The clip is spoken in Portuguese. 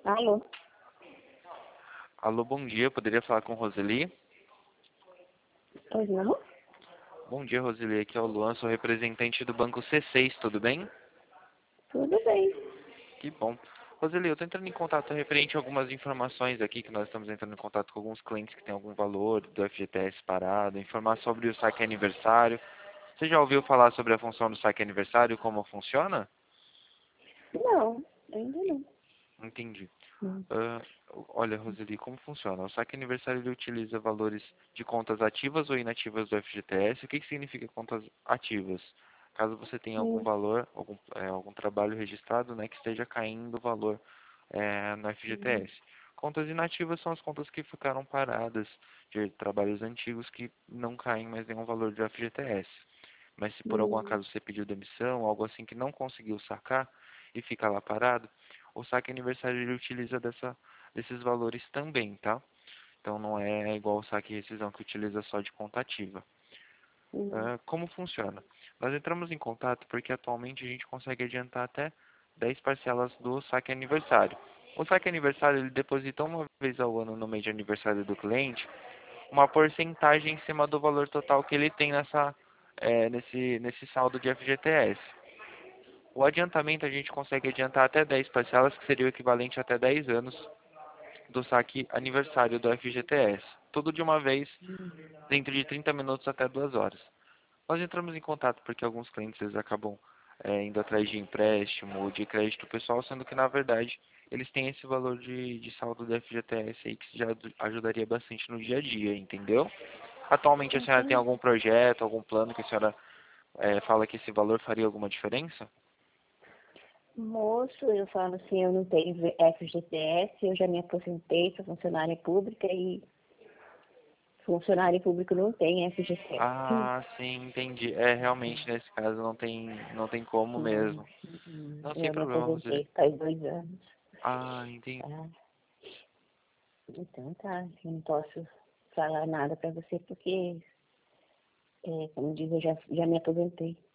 Alô? Alô, bom dia. Poderia falar com Roseli? Oi, meu amor? Bom dia, Roseli. Aqui é o Luan, sou representante do Banco C6, tudo bem? Tudo bem. Que bom. Roseli, eu estou entrando em contato referente a algumas informações aqui, que nós estamos entrando em contato com alguns clientes que têm algum valor do FGTS parado, informar sobre o saque aniversário. Você já ouviu falar sobre a função do saque aniversário, como funciona? Não, ainda não. Entendi. Hum. Ah, olha, Roseli, como funciona? O saque aniversário ele utiliza valores de contas ativas ou inativas do FGTS. O que que significa contas ativas? Caso você tenha algum Hum. valor, algum trabalho registrado, né, que esteja caindo o valor no Hum. FGTS. Contas inativas são as contas que ficaram paradas de trabalhos antigos que não caem mais nenhum valor do FGTS. Mas se por algum Hum. acaso você pediu demissão, algo assim que não conseguiu sacar e fica lá parado, o saque aniversário ele utiliza desses valores também, tá? Então não é igual o saque e rescisão que utiliza só de conta ativa. Hum. Como funciona? Nós entramos em contato porque atualmente a gente consegue adiantar até 10 parcelas do saque aniversário. O saque aniversário ele deposita uma vez ao ano no mês de aniversário do cliente uma porcentagem em cima do valor total que ele tem nesse saldo de FGTS. O adiantamento a gente consegue adiantar até 10 parcelas, que seria o equivalente a até 10 anos do saque aniversário do FGTS. Tudo de uma vez, dentro de 30 minutos até 2 horas. Nós entramos em contato porque alguns clientes eles acabam indo atrás de empréstimo ou de crédito pessoal, sendo que na verdade eles têm esse valor de saldo do FGTS aí que já ajudaria bastante no dia a dia, entendeu? Atualmente a senhora tem Entendi. algum projeto, algum plano que a senhora fala que esse valor faria alguma diferença? Moço, eu falo assim, eu não tenho FGTS, eu já me aposentei, sou funcionária pública e funcionário público não tem FGTS. Ah, sim, entendi. Realmente nesse caso não tem como Hum. mesmo. Não, sem Eu me problema, Roseli. aposentei faz 2 anos. Ah, entendi. Tá? Então tá, eu não posso falar nada pra você porque, como diz, eu já me aposentei.